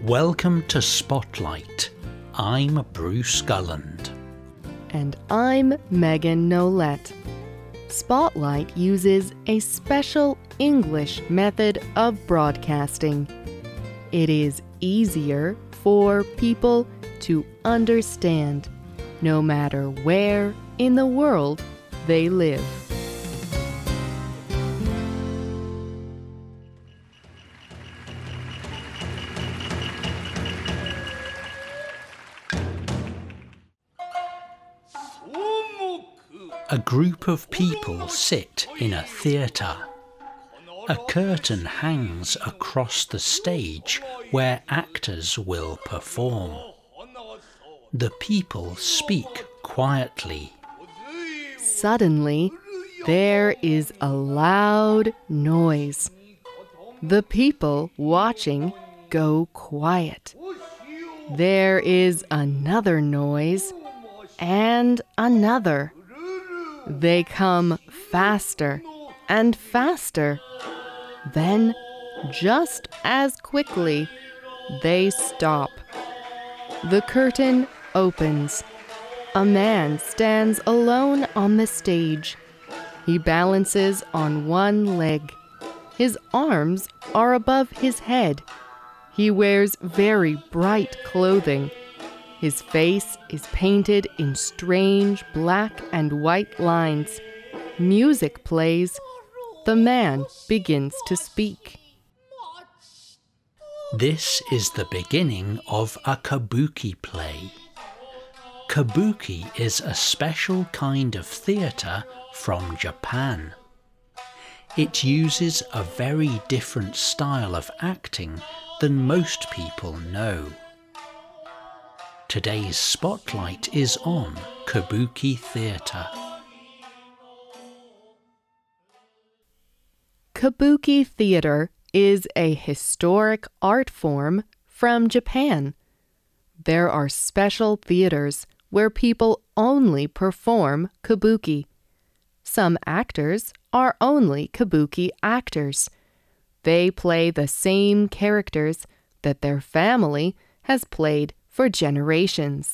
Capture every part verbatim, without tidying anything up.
Welcome to Spotlight. I'm Bruce Gulland. And I'm Megan Nolette. Spotlight uses a special English method of broadcasting. It is easier for people to understand, no matter where in the world they live. A group of people sit in a theatre. A curtain hangs across the stage where actors will perform. The people speak quietly. Suddenly, there is a loud noise. The people watching go quiet. There is another noise and another. They come faster and faster. Then, just as quickly, they stop. The curtain opens. A man stands alone on the stage. He balances on one leg. His arms are above his head. He wears very bright clothing. His face is painted in strange black and white lines. Music plays. The man begins to speak. This is the beginning of a kabuki play. Kabuki is a special kind of theatre from Japan. It uses a very different style of acting than most people know. Today's spotlight is on Kabuki theatre. Kabuki theater is a historic art form from Japan. There are special theaters where people only perform kabuki. Some actors are only kabuki actors. They play the same characters that their family has played for generations.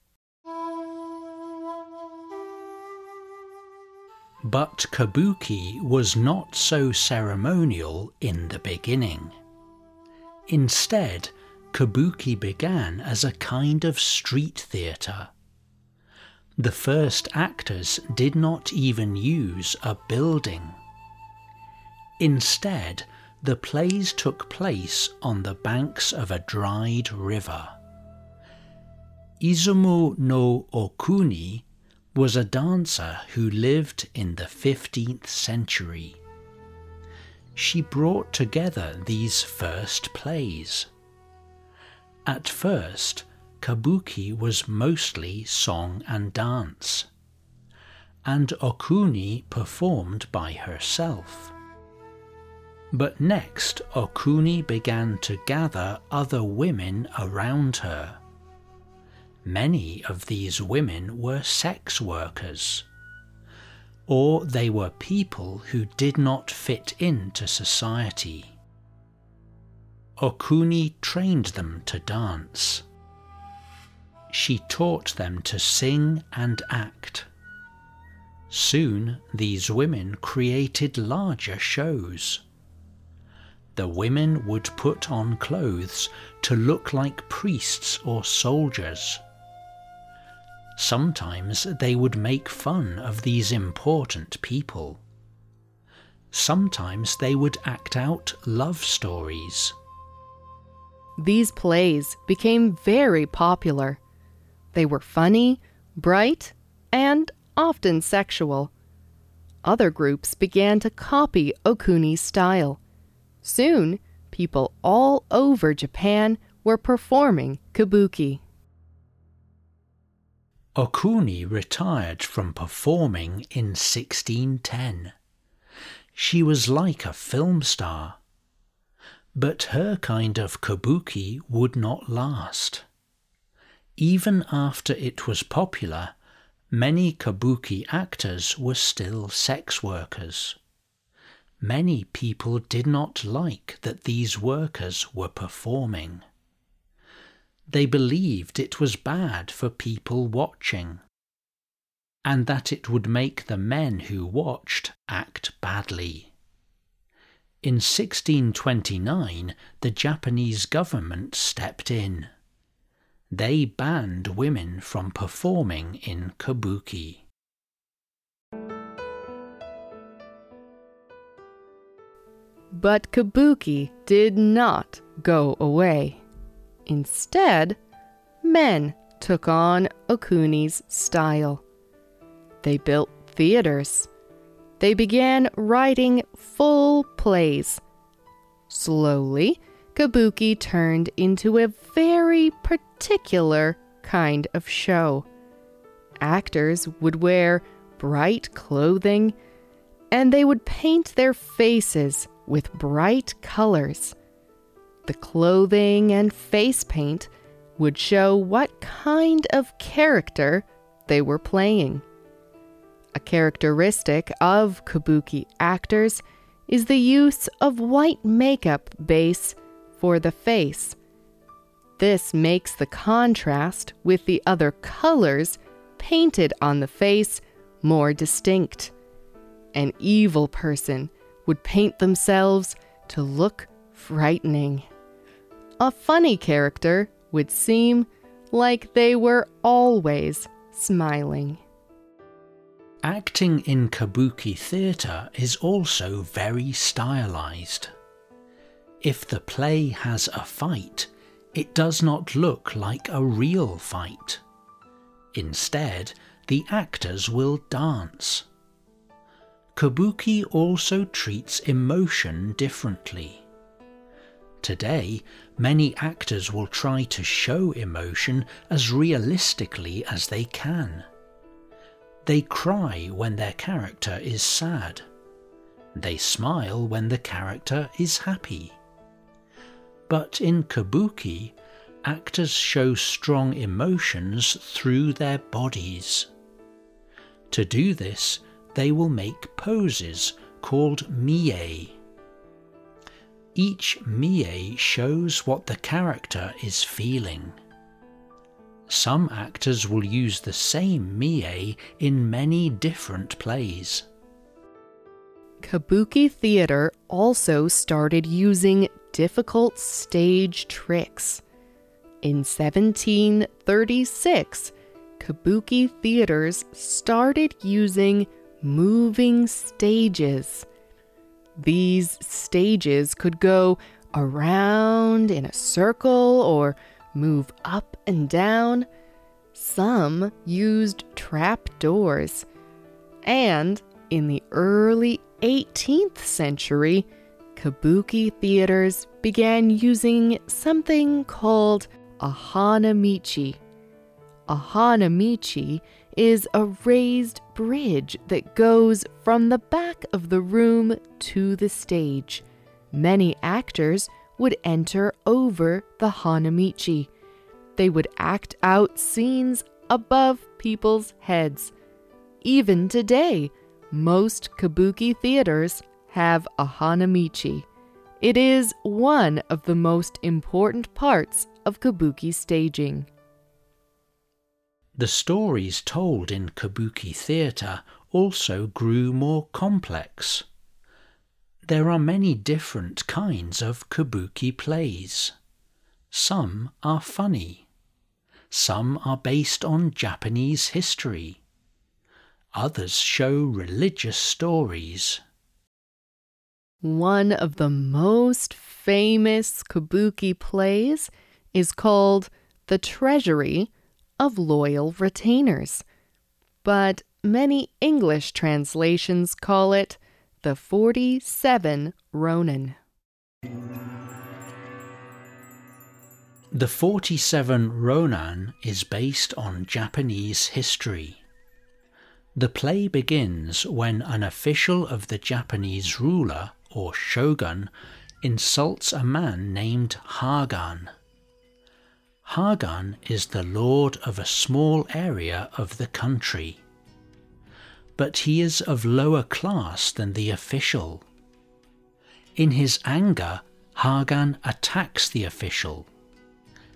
But kabuki was not so ceremonial in the beginning. Instead, kabuki began as a kind of street theatre. The first actors did not even use a building. Instead, the plays took place on the banks of a dried river. Izumo no Okuni was a dancer who lived in the fifteenth century. She brought together these first plays. At first, kabuki was mostly song and dance, and Okuni performed by herself. But next, Okuni began to gather other women around her. Many of these women were sex workers, or they were people who did not fit into society. Okuni trained them to dance. She taught them to sing and act. Soon these women created larger shows. The women would put on clothes to look like priests or soldiers. Sometimes they would make fun of these important people. Sometimes they would act out love stories. These plays became very popular. They were funny, bright, and often sexual. Other groups began to copy Okuni's style. Soon, people all over Japan were performing kabuki. Okuni retired from performing in sixteen ten. She was like a film star. But her kind of kabuki would not last. Even after it was popular, many kabuki actors were still sex workers. Many people did not like that these workers were performing. They believed it was bad for people watching, and that it would make the men who watched act badly. In sixteen twenty-nine, the Japanese government stepped in. They banned women from performing in kabuki. But kabuki did not go away. Instead, men took on Okuni's style. They built theaters. They began writing full plays. Slowly, kabuki turned into a very particular kind of show. Actors would wear bright clothing, and they would paint their faces with bright colors. The clothing and face paint would show what kind of character they were playing. A characteristic of kabuki actors is the use of white makeup base for the face. This makes the contrast with the other colors painted on the face more distinct. An evil person would paint themselves to look frightening. A funny character would seem like they were always smiling. Acting in kabuki theatre is also very stylized. If the play has a fight, it does not look like a real fight. Instead, the actors will dance. Kabuki also treats emotion differently. Today, many actors will try to show emotion as realistically as they can. They cry when their character is sad. They smile when the character is happy. But in kabuki, actors show strong emotions through their bodies. To do this, they will make poses called mie. Each mie shows what the character is feeling. Some actors will use the same mie in many different plays. Kabuki theater also started using difficult stage tricks. In seventeen thirty-six, kabuki theaters started using moving stages. These stages could go around in a circle or move up and down. Some used trap doors. And in the early eighteenth century, kabuki theaters began using something called a hanamichi. A hanamichi is a raised bridge that goes from the back of the room to the stage. Many actors would enter over the hanamichi. They would act out scenes above people's heads. Even today, most kabuki theaters have a hanamichi. It is one of the most important parts of kabuki staging. The stories told in kabuki theatre also grew more complex. There are many different kinds of kabuki plays. Some are funny. Some are based on Japanese history. Others show religious stories. One of the most famous kabuki plays is called The Treasury of Loyal Retainers, but many English translations call it The Forty-Seven Ronin. The Forty-Seven Ronin is based on Japanese history. The play begins when an official of the Japanese ruler, or shogun, insults a man named Hagan. Hagan is the lord of a small area of the country. But he is of lower class than the official. In his anger, Hagan attacks the official.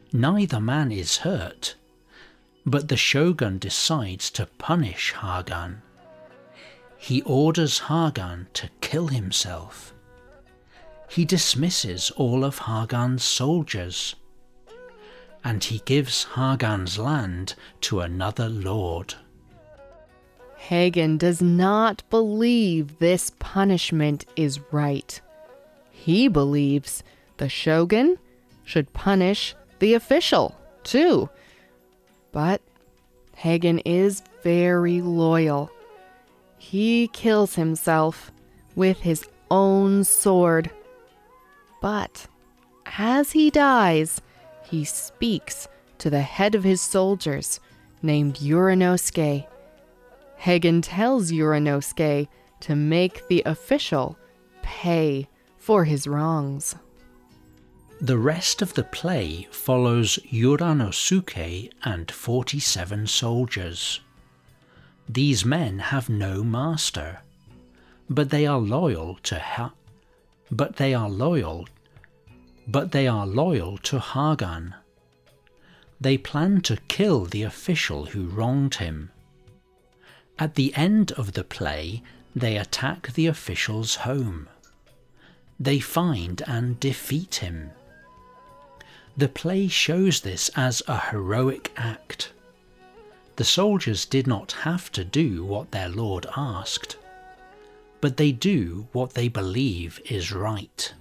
Neither man is hurt, but the shogun decides to punish Hagan. He orders Hagan to kill himself. He dismisses all of Hagan's soldiers, and he gives Hagan's land to another lord. Hagen does not believe this punishment is right. He believes the shogun should punish the official, too. But Hagen is very loyal. He kills himself with his own sword. But as he dies, he speaks to the head of his soldiers, named Uranosuke. Hagen tells Uranosuke to make the official pay for his wrongs. The rest of the play follows Uranosuke and forty-seven soldiers. These men have no master, but they are loyal to ha- but they are loyal, but they are loyal to Hagan. They plan to kill the official who wronged him. At the end of the play, they attack the official's home. They find and defeat him. The play shows this as a heroic act. The soldiers did not have to do what their lord asked, but they do what they believe is right.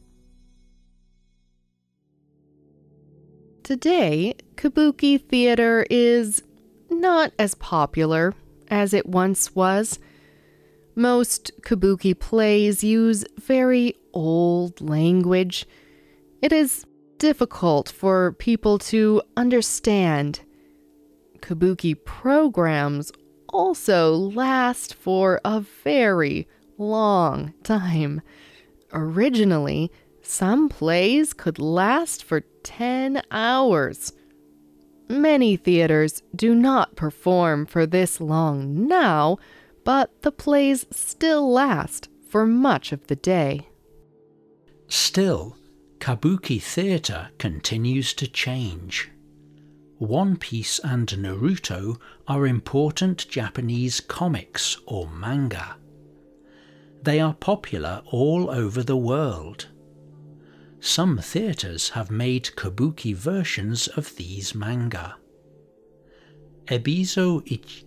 Today, kabuki theater is not as popular as it once was. Most kabuki plays use very old language. It is difficult for people to understand. Kabuki programs also last for a very long time. Originally, some plays could last for ten hours. Many theaters do not perform for this long now, but the plays still last for much of the day. Still, kabuki theatre continues to change. One Piece and Naruto are important Japanese comics or manga. They are popular all over the world. Some theatres have made kabuki versions of these manga. Ebizo Ich-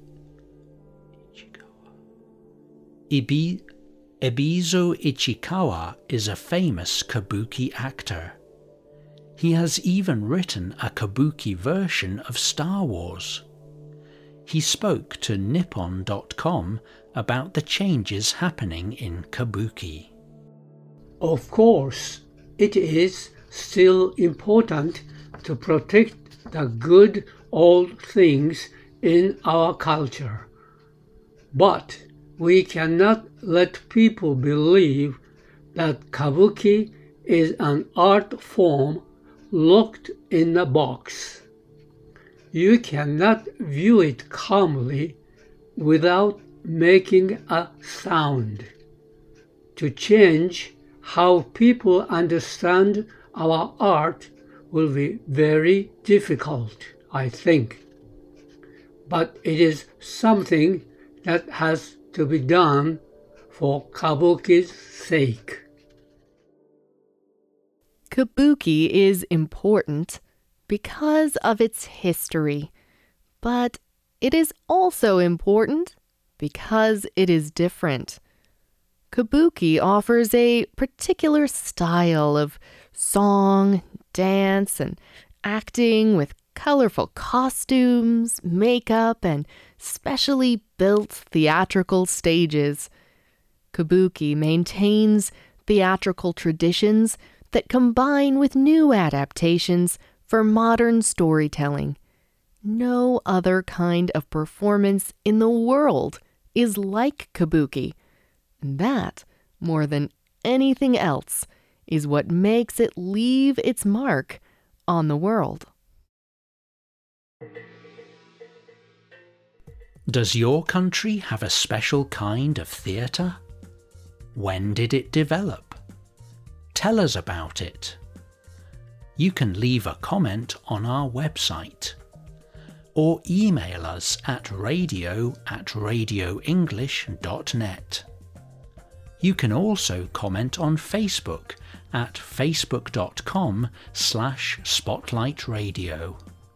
Ibi- Ebizo Ichikawa is a famous kabuki actor. He has even written a kabuki version of Star Wars. He spoke to Nippon dot com about the changes happening in kabuki. Of course, it is still important to protect the good old things in our culture. But we cannot let people believe that kabuki is an art form locked in a box. You cannot view it calmly without making a sound. To change how people understand our art will be very difficult, I think. But it is something that has to be done for kabuki's sake. Kabuki is important because of its history, but it is also important because it is different. Kabuki offers a particular style of song, dance, and acting with colorful costumes, makeup, and specially built theatrical stages. Kabuki maintains theatrical traditions that combine with new adaptations for modern storytelling. No other kind of performance in the world is like kabuki. And that, more than anything else, is what makes it leave its mark on the world. Does your country have a special kind of theatre? When did it develop? Tell us about it. you can leave a comment on our website or email us at radio at radio english dot net. You can also comment on Facebook at facebook.com slash spotlightradio.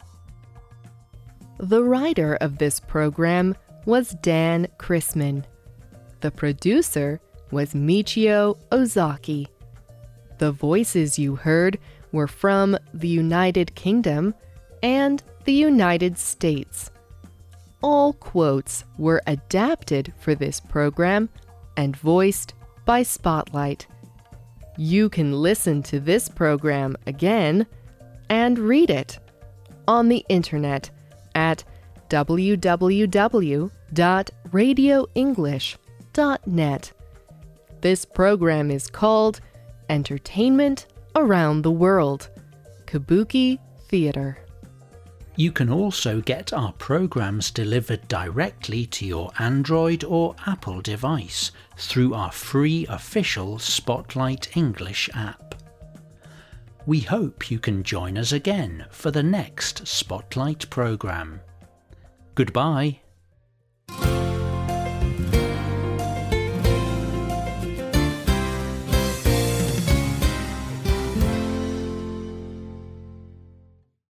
The writer of this program was Dan Chrisman. The producer was Michio Ozaki. The voices you heard were from the United Kingdom and the United States. All quotes were adapted for this program and voiced by Spotlight. You can listen to this program again and read it on the internet at w w w dot radio english dot net. This program is called Entertainment Around the World, Kabuki Theater. You can also get our programs delivered directly to your Android or Apple device through our free official Spotlight English app. We hope you can join us again for the next Spotlight program. Goodbye.